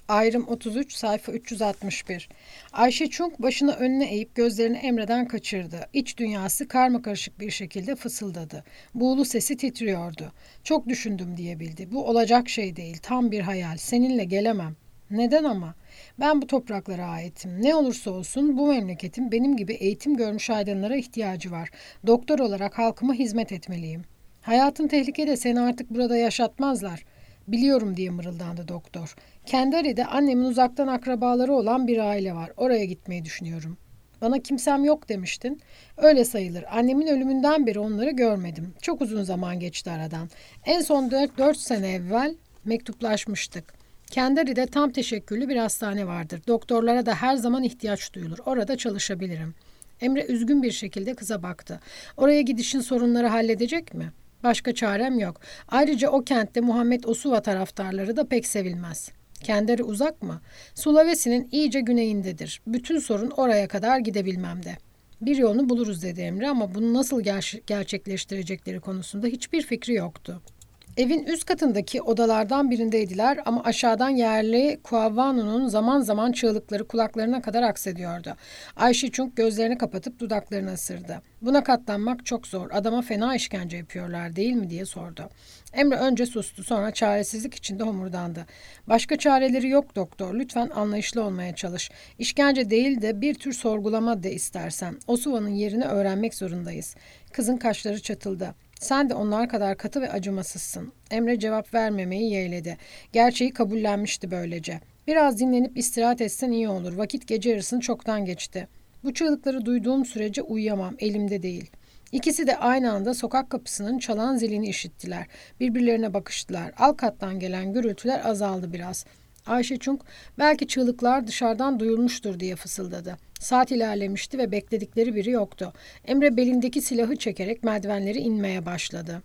Ayrım 33, sayfa 361. Ayşe Chung başını önüne eğip gözlerini Emre'den kaçırdı. İç dünyası karmakarışık bir şekilde fısıldadı. Buğulu sesi titriyordu. Çok düşündüm diyebildi. Bu olacak şey değil, tam bir hayal. Seninle gelemem. Neden ama? Ben bu topraklara aitim. Ne olursa olsun bu memleketin benim gibi eğitim görmüş aydınlara ihtiyacı var. Doktor olarak halkıma hizmet etmeliyim. Hayatın tehlikede, seni artık burada yaşatmazlar. Biliyorum diye mırıldandı doktor. Kendari'de annemin uzaktan akrabaları olan bir aile var. Oraya gitmeyi düşünüyorum. Bana kimsem yok demiştin. Öyle sayılır. Annemin ölümünden beri onları görmedim. Çok uzun zaman geçti aradan. En son 4 sene evvel mektuplaşmıştık. Kendari'de tam teşekküllü bir hastane vardır. Doktorlara da her zaman ihtiyaç duyulur. Orada çalışabilirim. Emre üzgün bir şekilde kıza baktı. Oraya gidişin sorunları halledecek mi? Başka çarem yok. Ayrıca o kentte Muhammed Osuva taraftarları da pek sevilmez. Kendari uzak mı? Sulawesi'nin iyice güneyindedir. Bütün sorun oraya kadar gidebilmemde. Bir yolunu buluruz dedi Emre ama bunu nasıl gerçekleştirecekleri konusunda hiçbir fikri yoktu. Evin üst katındaki odalardan birindeydiler ama aşağıdan yerli Kuavanu'nun zaman zaman çığlıkları kulaklarına kadar aksediyordu. Ayşe Chung gözlerini kapatıp dudaklarını ısırdı. Buna katlanmak çok zor. Adama fena işkence yapıyorlar değil mi diye sordu. Emre önce sustu, sonra çaresizlik içinde homurdandı. Başka çareleri yok doktor. Lütfen anlayışlı olmaya çalış. İşkence değil de bir tür sorgulama de istersen. Osuva'nın yerini öğrenmek zorundayız. Kızın kaşları çatıldı. Sen de onlar kadar katı ve acımasızsın. Emre cevap vermemeyi yeğledi. Gerçeği kabullenmişti böylece. Biraz dinlenip istirahat etsen iyi olur. Vakit gece yarısını çoktan geçti. Bu çığlıkları duyduğum sürece uyuyamam. Elimde değil. İkisi de aynı anda sokak kapısının çalan zilini işittiler. Birbirlerine bakıştılar. Alt kattan gelen gürültüler azaldı biraz. Ayşe Chung belki çığlıklar dışarıdan duyulmuştur diye fısıldadı. Saat ilerlemişti ve bekledikleri biri yoktu. Emre belindeki silahı çekerek merdivenleri inmeye başladı.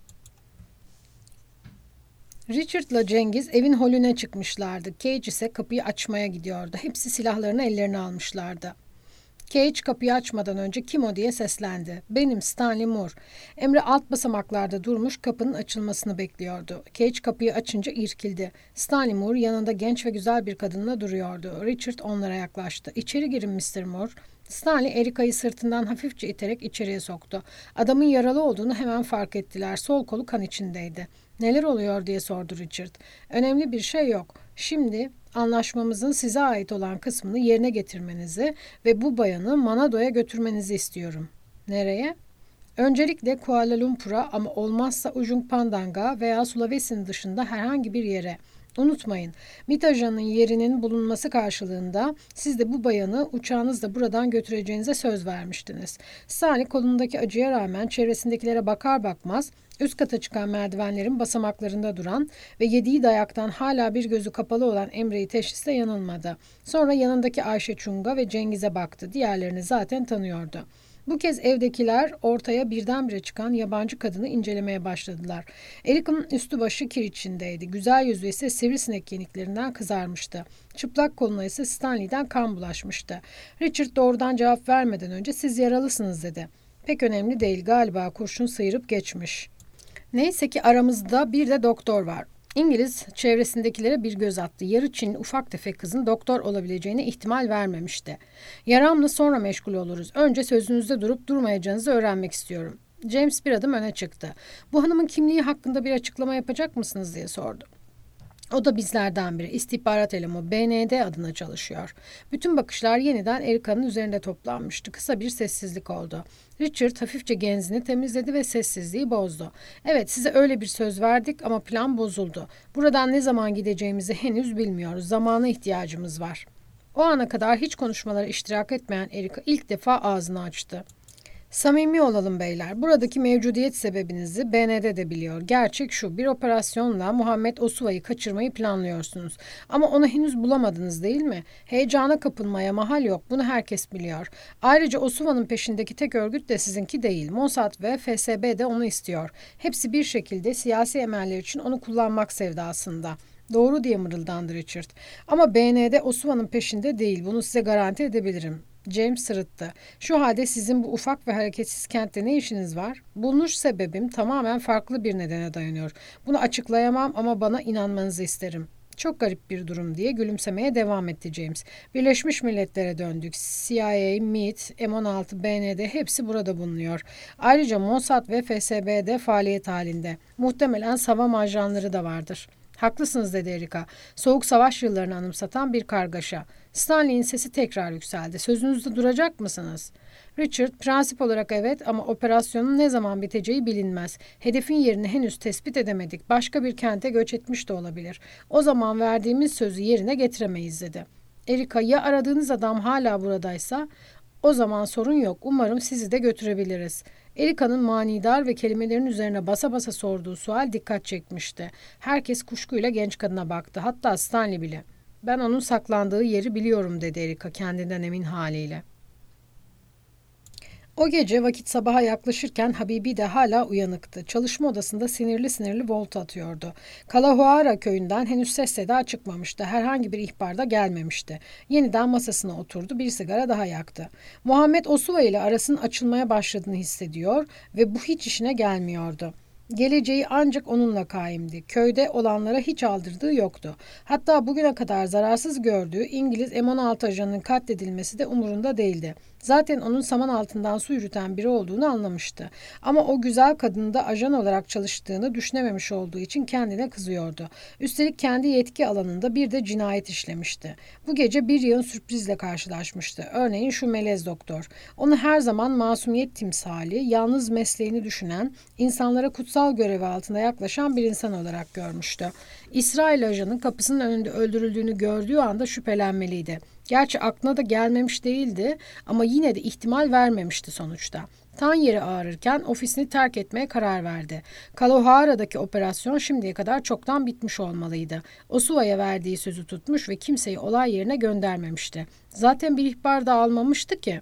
Richard'la Cengiz evin holüne çıkmışlardı. Cage ise kapıyı açmaya gidiyordu. Hepsi silahlarını ellerine almışlardı. Cage kapıyı açmadan önce kim o diye seslendi. Benim Stanley Moore. Emre alt basamaklarda durmuş kapının açılmasını bekliyordu. Cage kapıyı açınca irkildi. Stanley Moore yanında genç ve güzel bir kadınla duruyordu. Richard onlara yaklaştı. İçeri girin Mr. Moore. Stanley Erica'yı sırtından hafifçe iterek içeriye soktu. Adamın yaralı olduğunu hemen fark ettiler. Sol kolu kan içindeydi. Neler oluyor diye sordu Richard. Önemli bir şey yok. Şimdi anlaşmamızın size ait olan kısmını yerine getirmenizi ve bu bayanı Manado'ya götürmenizi istiyorum. Nereye? Öncelikle Kuala Lumpur'a ama olmazsa Ujung Pandang'a veya Sulawesi'nin dışında herhangi bir yere. Unutmayın, Mitaja'nın yerinin bulunması karşılığında siz de bu bayanı uçağınızla buradan götüreceğinize söz vermiştiniz. Sani kolundaki acıya rağmen çevresindekilere bakar bakmaz üst kata çıkan merdivenlerin basamaklarında duran ve yediği dayaktan hala bir gözü kapalı olan Emre'yi teşhisle yanılmadı. Sonra yanındaki Ayşe Çung'a ve Cengiz'e baktı. Diğerlerini zaten tanıyordu. Bu kez evdekiler ortaya birdenbire çıkan yabancı kadını incelemeye başladılar. Erica'nın üstü başı kir içindeydi. Güzel yüzü ise sivrisinek yeniklerinden kızarmıştı. Çıplak koluna ise Stanley'den kan bulaşmıştı. Richard doğrudan cevap vermeden önce siz yaralısınız dedi. Pek önemli değil, galiba kurşun sıyırıp geçmiş. Neyse ki aramızda bir de doktor var. İngiliz çevresindekilere bir göz attı. Yarı Çinli ufak tefek kızın doktor olabileceğine ihtimal vermemişti. Yaramla sonra meşgul oluruz. Önce sözünüzde durup durmayacağınızı öğrenmek istiyorum. James bir adım öne çıktı. Bu hanımın kimliği hakkında bir açıklama yapacak mısınız diye sordu. O da bizlerden biri. İstihbarat elemanı BND adına çalışıyor. Bütün bakışlar yeniden Erica'nın üzerinde toplanmıştı. Kısa bir sessizlik oldu. Richard hafifçe genzini temizledi ve sessizliği bozdu. Evet, size öyle bir söz verdik ama plan bozuldu. Buradan ne zaman gideceğimizi henüz bilmiyoruz. Zamana ihtiyacımız var. O ana kadar hiç konuşmalara iştirak etmeyen Erica ilk defa ağzını açtı. Samimi olalım beyler. Buradaki mevcudiyet sebebinizi BND de biliyor. Gerçek şu, bir operasyonla Muhammed Osuva'yı kaçırmayı planlıyorsunuz. Ama onu henüz bulamadınız değil mi? Heyecana kapılmaya mahal yok. Bunu herkes biliyor. Ayrıca Osuva'nın peşindeki tek örgüt de sizinki değil. Mossad ve FSB de onu istiyor. Hepsi bir şekilde siyasi emeller için onu kullanmak sevdasında. Doğru diye mırıldandı Richard. Ama BND Osuva'nın peşinde değil. Bunu size garanti edebilirim. James sırıttı. Şu halde sizin bu ufak ve hareketsiz kentte ne işiniz var? Bulunuş sebebim tamamen farklı bir nedene dayanıyor. Bunu açıklayamam ama bana inanmanızı isterim. Çok garip bir durum diye gülümsemeye devam etti James. Birleşmiş Milletler'e döndük. CIA, MIT, M16, BND hepsi burada bulunuyor. Ayrıca Mossad ve FSB'de faaliyet halinde. Muhtemelen savam ajanları da vardır. Haklısınız dedi Erika. Soğuk savaş yıllarını anımsatan bir kargaşa. Stanley'in sesi tekrar yükseldi. Sözünüzde duracak mısınız? Richard, prensip olarak evet ama operasyonun ne zaman biteceği bilinmez. Hedefin yerini henüz tespit edemedik. Başka bir kente göç etmiş de olabilir. O zaman verdiğimiz sözü yerine getiremeyiz dedi. Erika, ya aradığınız adam hala buradaysa? O zaman sorun yok. Umarım sizi de götürebiliriz. Erika'nın manidar ve kelimelerin üzerine basa basa sorduğu sual dikkat çekmişti. Herkes kuşkuyla genç kadına baktı. Hatta Stanley bile. Ben onun saklandığı yeri biliyorum dedi Erika kendinden emin haliyle. O gece vakit sabaha yaklaşırken Habibi de hala uyanıktı. Çalışma odasında sinirli sinirli volta atıyordu. Kalahuara köyünden henüz ses seda çıkmamıştı. Herhangi bir ihbar da gelmemişti. Yeniden masasına oturdu, bir sigara daha yaktı. Muhammed Osuva ile arasının açılmaya başladığını hissediyor ve bu hiç işine gelmiyordu. Geleceği ancak onunla kaimdi. Köyde olanlara hiç aldırdığı yoktu. Hatta bugüne kadar zararsız gördüğü İngiliz M16 ajanının katledilmesi de umurunda değildi. Zaten onun saman altından su yürüten biri olduğunu anlamıştı. Ama o güzel kadının da ajan olarak çalıştığını düşünememiş olduğu için kendine kızıyordu. Üstelik kendi yetki alanında bir de cinayet işlemişti. Bu gece bir yığın sürprizle karşılaşmıştı. Örneğin şu melez doktor. Onu her zaman masumiyet timsali, yalnız mesleğini düşünen, insanlara kutsal görevi altında yaklaşan bir insan olarak görmüştü. İsrail ajanının kapısının önünde öldürüldüğünü gördüğü anda şüphelenmeliydi. Gerçi aklına da gelmemiş değildi ama yine de ihtimal vermemişti sonuçta. Tan yeri ağrırken ofisini terk etmeye karar verdi. Kalohara'daki operasyon şimdiye kadar çoktan bitmiş olmalıydı. Osuva'ya verdiği sözü tutmuş ve kimseyi olay yerine göndermemişti. Zaten bir ihbar da almamıştı ki.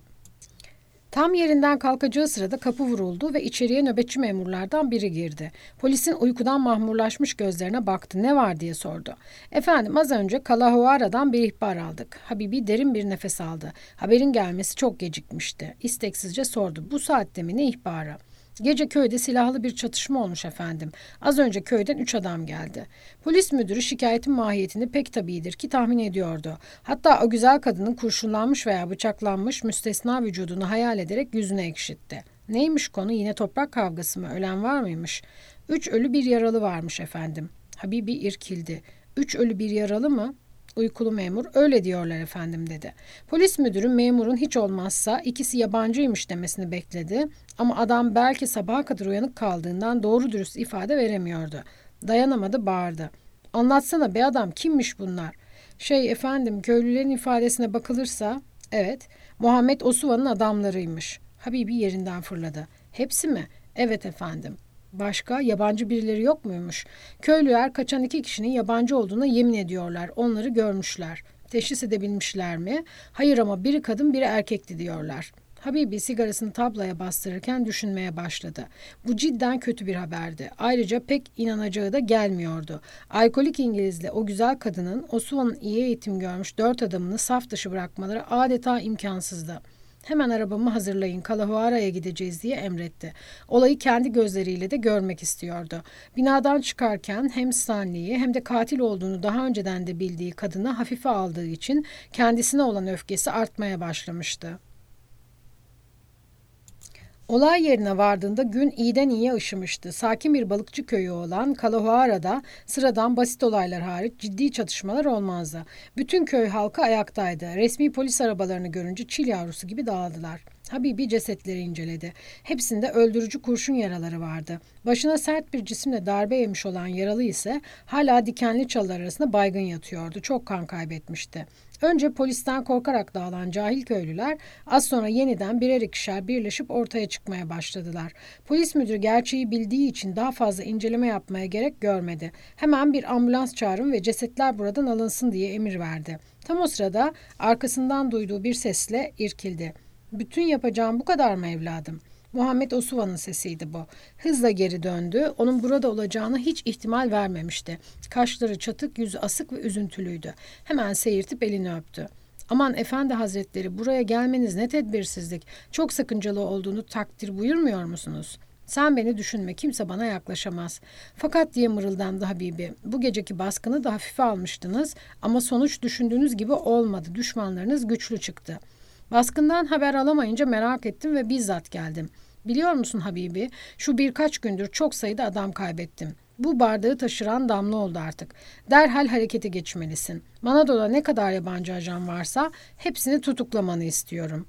Tam yerinden kalkacağı sırada kapı vuruldu ve içeriye nöbetçi memurlardan biri girdi. Polisin uykudan mahmurlaşmış gözlerine baktı. Ne var diye sordu. Efendim az önce Kalahuara'dan bir ihbar aldık. Habibi derin bir nefes aldı. Haberin gelmesi çok gecikmişti. İsteksizce sordu. Bu saatte mi ne ihbarı? Gece köyde silahlı bir çatışma olmuş efendim. Az önce köyden 3 adam geldi. Polis müdürü şikayetin mahiyetini pek tabiidir ki tahmin ediyordu. Hatta o güzel kadının kurşunlanmış veya bıçaklanmış müstesna vücudunu hayal ederek yüzüne ekşitti. Neymiş konu, yine toprak kavgası mı, ölen var mıymış? 3 ölü bir yaralı varmış efendim. Habibi irkildi. 3 ölü bir yaralı mı? Uykulu memur, öyle diyorlar efendim dedi. Polis müdürü memurun hiç olmazsa ikisi yabancıymış demesini bekledi ama adam belki sabaha kadar uyanık kaldığından doğru dürüst ifade veremiyordu. Dayanamadı, bağırdı. Anlatsana be adam, kimmiş bunlar? Efendim, köylülerin ifadesine bakılırsa evet, Muhammed Osuva'nın adamlarıymış. Habibi yerinden fırladı. Hepsi mi? Evet efendim. Başka yabancı birileri yok muymuş? Köylüler kaçan 2 kişinin yabancı olduğuna yemin ediyorlar. Onları görmüşler. Teşhis edebilmişler mi? Hayır ama biri kadın biri erkekti diyorlar. Habibi sigarasını tablaya bastırırken düşünmeye başladı. Bu cidden kötü bir haberdi. Ayrıca pek inanacağı da gelmiyordu. Alkolik İngilizle o güzel kadının Osuva'nın iyi eğitim görmüş 4 adamını saf dışı bırakmaları adeta imkansızdı. Hemen arabamı hazırlayın, Kalahuara'ya gideceğiz diye emretti. Olayı kendi gözleriyle de görmek istiyordu. Binadan çıkarken hem Stanley'i hem de katil olduğunu daha önceden de bildiği kadını hafife aldığı için kendisine olan öfkesi artmaya başlamıştı. Olay yerine vardığında gün iyiden iyiye ışımıştı. Sakin bir balıkçı köyü olan Kalahuara'da sıradan basit olaylar hariç ciddi çatışmalar olmazdı. Bütün köy halkı ayaktaydı. Resmi polis arabalarını görünce çil yavrusu gibi dağıldılar. Habibi cesetleri inceledi. Hepsinde öldürücü kurşun yaraları vardı. Başına sert bir cisimle darbe yemiş olan yaralı ise hala dikenli çalılar arasında baygın yatıyordu. Çok kan kaybetmişti. Önce polisten korkarak dağılan cahil köylüler az sonra yeniden birer ikişer birleşip ortaya çıkmaya başladılar. Polis müdürü gerçeği bildiği için daha fazla inceleme yapmaya gerek görmedi. Hemen bir ambulans çağırın ve cesetler buradan alınsın diye emir verdi. Tam o sırada arkasından duyduğu bir sesle irkildi. Bütün yapacağım bu kadar mı evladım? Muhammed Osuva'nın sesiydi bu. Hızla geri döndü. Onun burada olacağını hiç ihtimal vermemişti. Kaşları çatık, yüzü asık ve üzüntülüydü. Hemen seyirtip elini öptü. Aman efendi hazretleri, buraya gelmeniz ne tedbirsizlik. Çok sakıncalı olduğunu takdir buyurmuyor musunuz? Sen beni düşünme, kimse bana yaklaşamaz. Fakat diye mırıldandı Habibi. Bu geceki baskını da hafife almıştınız ama sonuç düşündüğünüz gibi olmadı. Düşmanlarınız güçlü çıktı. Baskından haber alamayınca merak ettim ve bizzat geldim. Biliyor musun Habibi, şu birkaç gündür çok sayıda adam kaybettim. Bu bardağı taşıran Damla oldu artık. Derhal harekete geçmelisin. Manado'da ne kadar yabancı ajan varsa hepsini tutuklamanı istiyorum.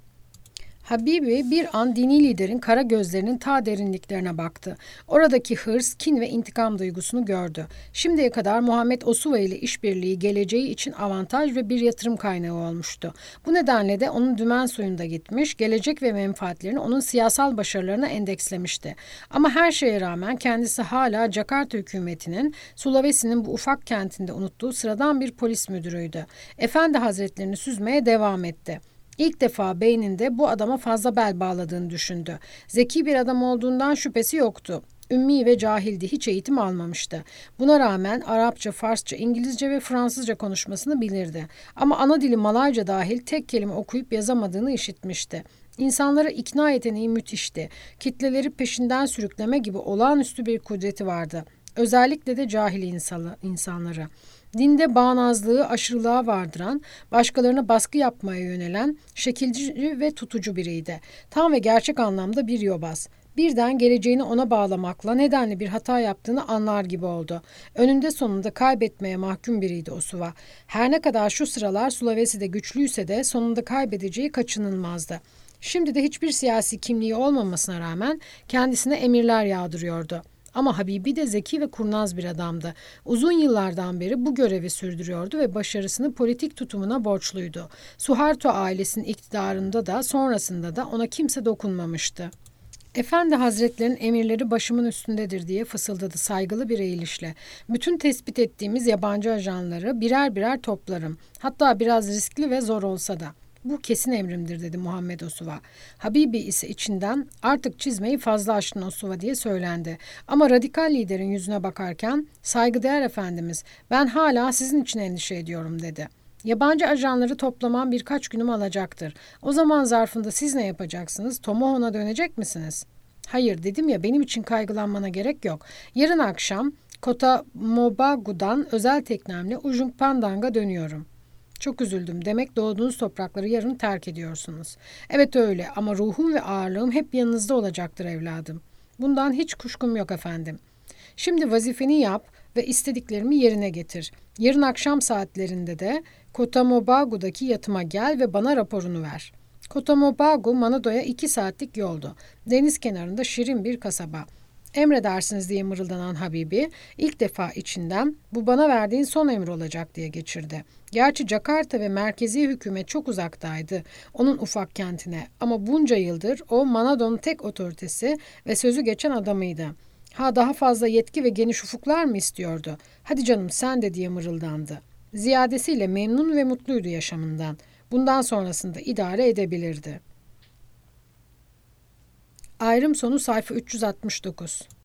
Habibi bir an dini liderin kara gözlerinin ta derinliklerine baktı. Oradaki hırs, kin ve intikam duygusunu gördü. Şimdiye kadar Muhammed Osuva ile işbirliği geleceği için avantaj ve bir yatırım kaynağı olmuştu. Bu nedenle de onun dümen suyunda gitmiş, gelecek ve menfaatlerini onun siyasal başarılarına endekslemişti. Ama her şeye rağmen kendisi hala Jakarta hükümetinin Sulawesi'nin bu ufak kentinde unuttuğu sıradan bir polis müdürüydü. Efendi hazretlerini süzmeye devam etti. İlk defa beyninde bu adama fazla bel bağladığını düşündü. Zeki bir adam olduğundan şüphesi yoktu. Ümmi ve cahildi, hiç eğitim almamıştı. Buna rağmen Arapça, Farsça, İngilizce ve Fransızca konuşmasını bilirdi. Ama ana dili Malayca dahil tek kelime okuyup yazamadığını işitmişti. İnsanları ikna yeteneği müthişti. Kitleleri peşinden sürükleme gibi olağanüstü bir kudreti vardı. Özellikle de cahil insanları. Dinde bağnazlığı aşırılığa vardıran, başkalarına baskı yapmaya yönelen, şekilci ve tutucu biriydi. Tam ve gerçek anlamda bir yobaz. Birden geleceğini ona bağlamakla nedenli bir hata yaptığını anlar gibi oldu. Önünde sonunda kaybetmeye mahkum biriydi Osuva. Her ne kadar şu sıralar Sulawesi'de güçlüyse de sonunda kaybedeceği kaçınılmazdı. Şimdi de hiçbir siyasi kimliği olmamasına rağmen kendisine emirler yağdırıyordu. Ama Habibi de zeki ve kurnaz bir adamdı. Uzun yıllardan beri bu görevi sürdürüyordu ve başarısını politik tutumuna borçluydu. Suharto ailesinin iktidarında da sonrasında da ona kimse dokunmamıştı. Efendi Hazretlerinin emirleri başımın üstündedir diye fısıldadı saygılı bir eğilişle. Bütün tespit ettiğimiz yabancı ajanları birer birer toplarım. Hatta biraz riskli ve zor olsa da. Bu kesin emrimdir dedi Muhammed Osuva. Habibi ise içinden artık çizmeyi fazla açtın Osuva diye söylendi. Ama radikal liderin yüzüne bakarken saygıdeğer efendimiz ben hala sizin için endişe ediyorum dedi. Yabancı ajanları toplamam birkaç günümü alacaktır. O zaman zarfında siz ne yapacaksınız? Tomohon'a dönecek misiniz? Hayır dedim ya benim için kaygılanmana gerek yok. Yarın akşam Kota Mobagu'dan özel teknemle Ujung Pandang'a dönüyorum. Çok üzüldüm. Demek doğduğunuz toprakları yarın terk ediyorsunuz. Evet öyle ama ruhum ve ağırlığım hep yanınızda olacaktır evladım. Bundan hiç kuşkum yok efendim. Şimdi vazifeni yap ve istediklerimi yerine getir. Yarın akşam saatlerinde de Kotamobagu'daki yatıma gel ve bana raporunu ver. Kotamobagu, Manado'ya 2 saatlik yoldu. Deniz kenarında şirin bir kasaba. Emredersiniz diye mırıldanan Habibi ilk defa içinden bu bana verdiğin son emir olacak diye geçirdi. Gerçi Jakarta ve merkezi hükümet çok uzaktaydı onun ufak kentine ama bunca yıldır o Manado'nun tek otoritesi ve sözü geçen adamıydı. Ha daha fazla yetki ve geniş ufuklar mı istiyordu? Hadi canım sen de diye mırıldandı. Ziyadesiyle memnun ve mutluydu yaşamından. Bundan sonrasında idare edebilirdi. Ayrım sonu sayfa 369.